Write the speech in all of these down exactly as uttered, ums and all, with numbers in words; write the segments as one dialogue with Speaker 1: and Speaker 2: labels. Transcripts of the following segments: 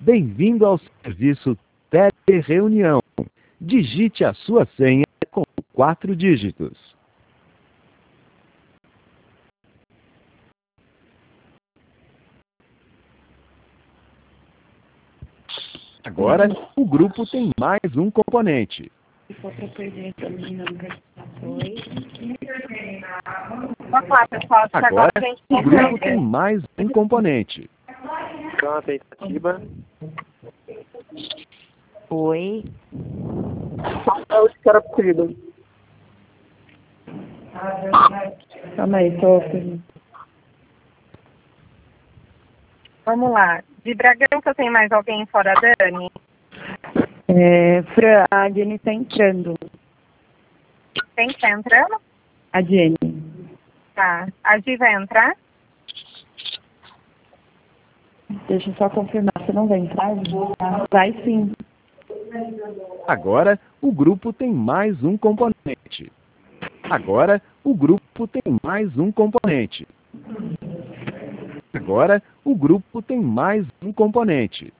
Speaker 1: Bem-vindo ao serviço Telereunião. Digite a sua senha com quatro dígitos. Agora, o grupo tem mais um componente. Agora, o grupo tem mais um componente.
Speaker 2: Então, a tentativa.
Speaker 3: Oi.
Speaker 4: É o que era possível. Calma aí, tô ouvindo.
Speaker 3: Vamos lá. De Bragança tem mais alguém fora a Dani?
Speaker 4: É, Fran, a Jenny está entrando.
Speaker 3: Quem que tá entrando?
Speaker 4: A Jenny.
Speaker 3: Tá. A Gi vai entrar?
Speaker 4: Deixa eu só confirmar. Você não vai entrar? Vai sim.
Speaker 1: Agora, o grupo tem mais um componente. Agora, o grupo tem mais um componente. Agora, o grupo tem mais um componente.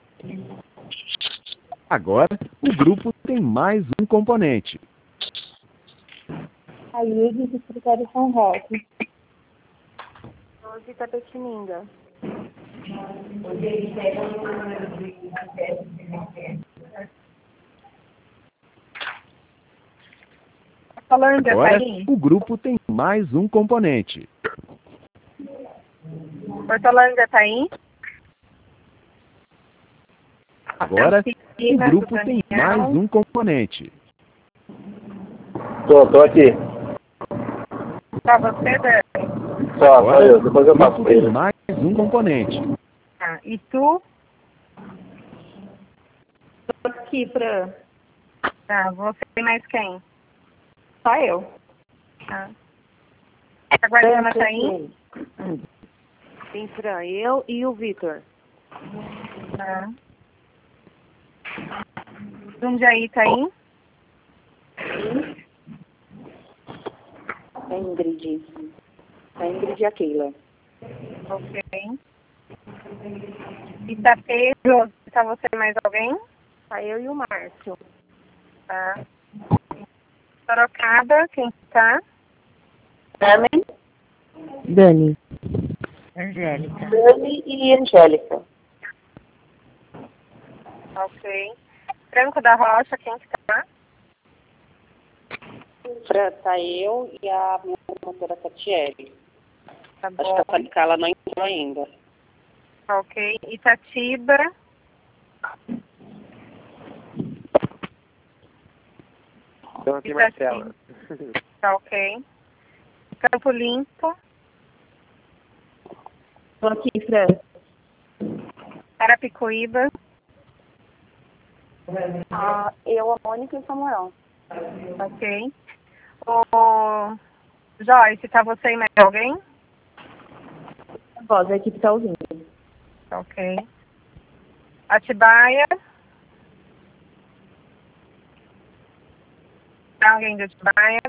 Speaker 1: Agora, o grupo tem mais um componente.
Speaker 4: A Lívia do escritório São Roque.
Speaker 3: Hoje tá Petininga. Hortolândia tá
Speaker 1: Agora,
Speaker 3: aí?
Speaker 1: o grupo tem mais um componente.
Speaker 3: Hortolândia tá aí?
Speaker 1: Agora, o grupo tem mais um componente.
Speaker 2: Tô, tô aqui.
Speaker 3: Pra você, Dani?
Speaker 2: Só, só
Speaker 1: Agora,
Speaker 2: eu. Depois eu
Speaker 1: o
Speaker 2: passo
Speaker 1: grupo
Speaker 2: pra
Speaker 1: tem
Speaker 2: ele.
Speaker 1: mais um componente.
Speaker 3: Tá. E tu?
Speaker 4: Tô aqui, Fran.
Speaker 3: Tá. Você e mais quem?
Speaker 4: Só eu.
Speaker 3: Tá. A Guardiana tá aí?
Speaker 5: Tem Fran, eu e o Vitor.
Speaker 3: Tá. Jundiaí tá aí?
Speaker 5: A Ingrid. A Ingrid e a Keila.
Speaker 3: Ok. Itapê, Josi, tá você e mais alguém?
Speaker 5: Tá eu e o Márcio.
Speaker 3: Tá. Sorocaba, quem tá?
Speaker 5: Carmen,
Speaker 4: Dani.
Speaker 3: Angélica.
Speaker 5: Dani e Angélica.
Speaker 3: Ok. Franco da Rocha, quem que tá?
Speaker 5: Fran, tá eu e a minha promotora Tatiele.
Speaker 3: Tá
Speaker 5: Acho
Speaker 3: bom.
Speaker 5: que a Fanicala não entrou ainda.
Speaker 3: Ok. Itatiba.
Speaker 2: Então, aqui,
Speaker 3: Itatiba.
Speaker 2: Marcela.
Speaker 3: Tá ok. Campo Limpo.
Speaker 4: Tô aqui, Fran.
Speaker 3: Carapicuíba.
Speaker 5: Ah, eu, a Mônica e o Samuel.
Speaker 3: Ok. O Joyce, tá você e mais alguém?
Speaker 4: A voz da equipe tá ouvindo.
Speaker 3: Ok. Atibaia. Tá alguém de Atibaia?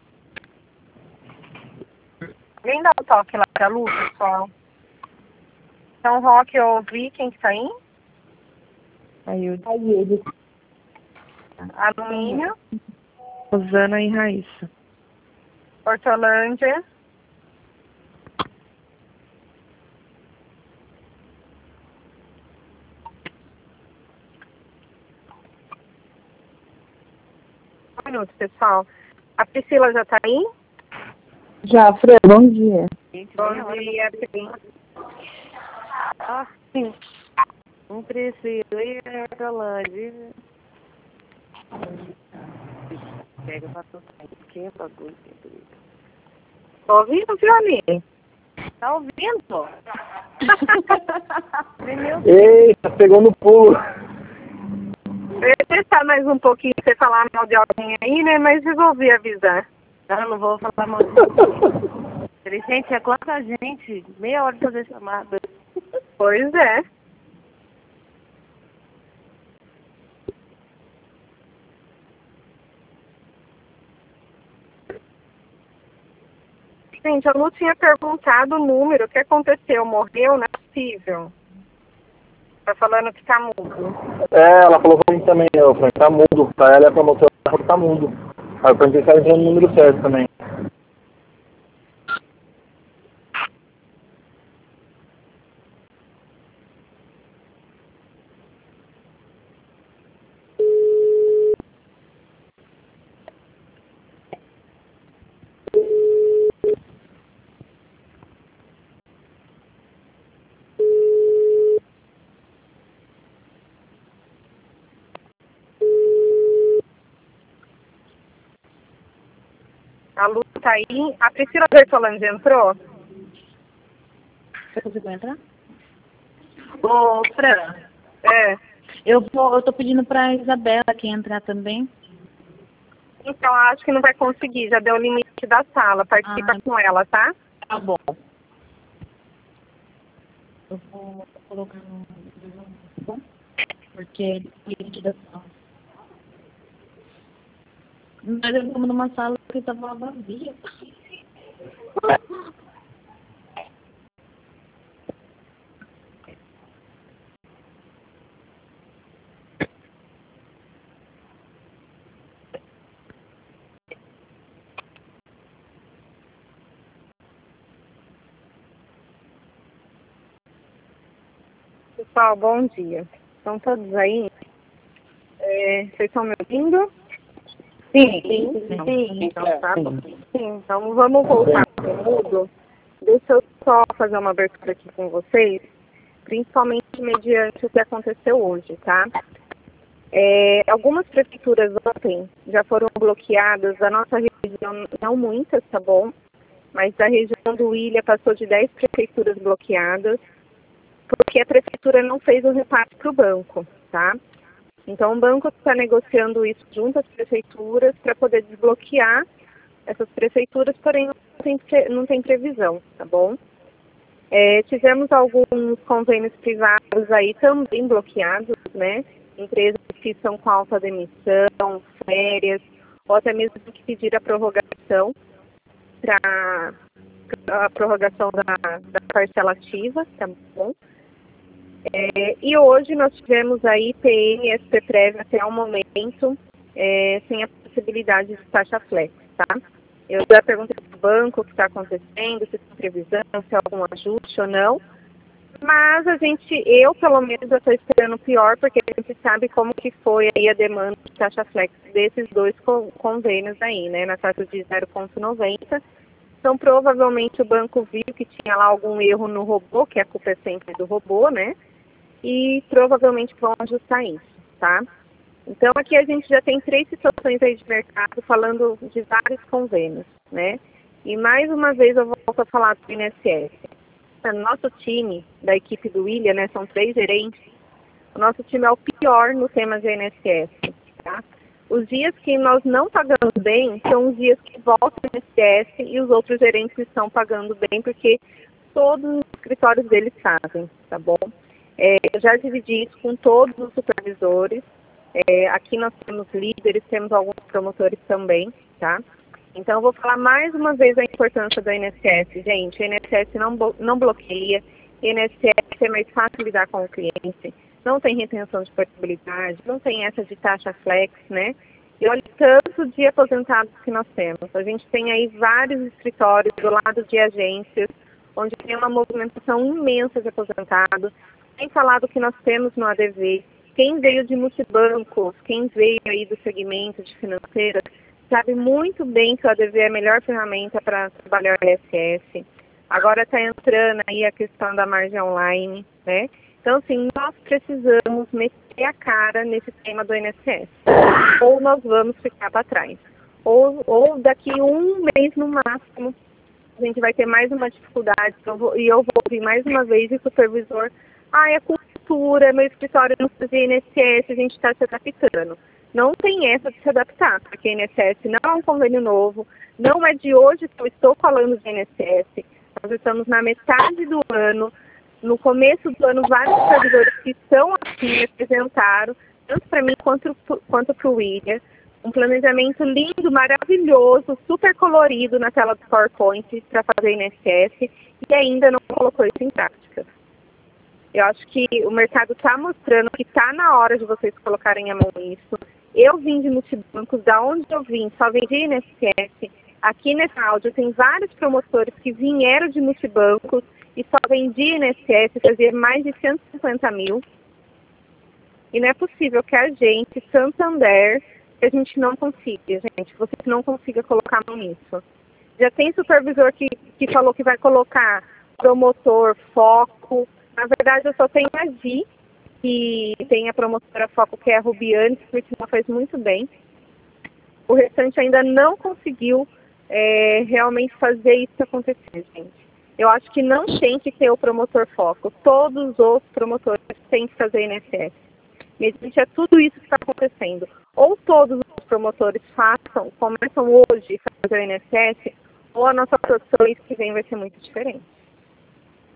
Speaker 3: Alguém dá um toque lá pra Lu, pessoal? São Roque, eu ouvi. Quem que tá aí?
Speaker 4: Aí eu. Aí ele.
Speaker 3: Alumínio.
Speaker 4: Rosana e Raíssa.
Speaker 3: Hortolândia. Um minuto, pessoal. A Priscila já tá aí?
Speaker 4: Já, Fran, bom dia.
Speaker 3: Bom dia, Pri.
Speaker 5: Ah, sim. Um Priscila e a Hortolândia. Pega pra tocar. Que bagulho.
Speaker 3: Tô ouvindo, Violi?
Speaker 5: Tá ouvindo? Meu Deus.
Speaker 2: Eita, pegou no pulo.
Speaker 3: Eu ia testar mais um pouquinho pra você falar mal de alguém aí, né? Mas resolvi avisar.
Speaker 5: Não, não vou falar mal disso. Falei, gente, é quanta gente? Meia hora de fazer chamada.
Speaker 3: Pois é. Gente, eu não tinha perguntado o número. O que aconteceu? Morreu? Não é possível. Tá falando que tá mudo.
Speaker 2: É, ela falou pra mim também, eu falei, tá mudo. Pra ela é pra mostrar que tá mudo. Aí eu perguntei se ela entrou no número certo também.
Speaker 3: A Lu tá aí. A Priscila Bertolandi entrou?
Speaker 4: Você conseguiu entrar?
Speaker 5: Ô, Fran,
Speaker 3: É.
Speaker 4: Eu, vou, eu tô pedindo pra Isabela aqui entrar também.
Speaker 3: Então, acho que não vai conseguir. Já deu o limite da sala. Participa
Speaker 4: Ah.
Speaker 3: com ela, tá?
Speaker 4: Tá bom. Eu vou colocar no... Bom, porque limite da sala. Mas eu estamos numa sala que estava vazia.
Speaker 3: Pessoal, bom dia. Estão todos aí? É, vocês estão me ouvindo?
Speaker 5: sim,
Speaker 3: Sim, sim. Então, tá bom. Sim, então vamos voltar para o mudo. Deixa eu só fazer uma abertura aqui com vocês, principalmente mediante o que aconteceu hoje, tá? É, algumas prefeituras ontem já foram bloqueadas, a nossa região, não muitas, tá bom? Mas a região do Ilha passou de dez prefeituras bloqueadas, porque a prefeitura não fez o repasse para o banco, tá? Então o banco está negociando isso junto às prefeituras para poder desbloquear essas prefeituras, porém não tem, não tem previsão, tá bom? É, tivemos alguns convênios privados aí também bloqueados, né? Empresas que estão com alta demissão, férias, ou até mesmo que pediram a prorrogação para a prorrogação da, da parcela ativa, tá bom? É, e hoje nós tivemos aí P M e S P Prev até o momento é, sem a possibilidade de taxa flex, tá? Eu já perguntei para o banco o que está acontecendo, se tem previsão, se há algum ajuste ou não. Mas a gente, eu pelo menos, estou esperando o pior, porque a gente sabe como que foi aí a demanda de taxa flex desses dois convênios aí, né, na taxa de zero vírgula noventa. Então, provavelmente o banco viu que tinha lá algum erro no robô, que a culpa é sempre do robô, né? E provavelmente vão ajustar isso, tá? Então, aqui a gente já tem três situações aí de mercado falando de vários convênios, né? E mais uma vez eu volto a falar do I N S S. Nosso time, da equipe do William, né, são três gerentes, o nosso time é o pior no tema de I N S S, tá? Os dias que nós não pagamos bem são os dias que voltam o I N S S e os outros gerentes estão pagando bem, porque todos os escritórios deles fazem, tá bom? É, eu já dividi isso com todos os supervisores. É, aqui nós temos líderes, temos alguns promotores também, tá? Então eu vou falar mais uma vez a importância do I N S S. Gente, o I N S S não, não bloqueia, o I N S S é mais fácil lidar com o cliente, não tem retenção de portabilidade, não tem essa de taxa flex, né? E olha tanto de aposentados que nós temos. A gente tem aí vários escritórios do lado de agências, onde tem uma movimentação imensa de aposentados. Tem falado que nós temos no A D V. Quem veio de multibancos, quem veio aí do segmento de financeiras, sabe muito bem que o A D V é a melhor ferramenta para trabalhar o I S S. Agora está entrando aí a questão da margem online, né? Então, assim, nós precisamos meter a cara nesse tema do I N S S. Ou nós vamos ficar para trás. Ou, ou daqui um mês no máximo, a gente vai ter mais uma dificuldade. Eu vou, e eu vou ouvir mais uma vez o supervisor. Ah, é cultura, meu escritório não fazia I N S S, a gente está se adaptando. Não tem essa de se adaptar, porque I N S S não é um convênio novo, não é de hoje que eu estou falando de I N S S. Nós estamos na metade do ano, no começo do ano, vários servidores que estão aqui me apresentaram, tanto para mim quanto, quanto para o William, um planejamento lindo, maravilhoso, super colorido na tela do PowerPoint para fazer I N S S e ainda não colocou isso em prática. Eu acho que o mercado está mostrando que está na hora de vocês colocarem a mão nisso. Eu vim de multibancos, da onde eu vim, só vendi I N S S. Aqui nessa áudio tem vários promotores que vieram de multibancos e só vendi I N S S, fazia mais de cento e cinquenta mil. E não é possível que a gente, Santander, que a gente não consiga, gente, você não consiga colocar a mão nisso. Já tem supervisor que, que falou que vai colocar promotor, foco. Na verdade, eu só tenho a Gi, que tem a promotora foco, que é a Rubiane, que ela faz muito bem. O restante ainda não conseguiu é, realmente fazer isso acontecer, gente. Eu acho que não tem que ter o promotor foco. Todos os outros promotores têm que fazer I N S S. Mediante a tudo isso que está acontecendo. Ou todos os promotores façam, começam hoje a fazer o I N S S, ou a nossa produção que vem vai ser muito diferente.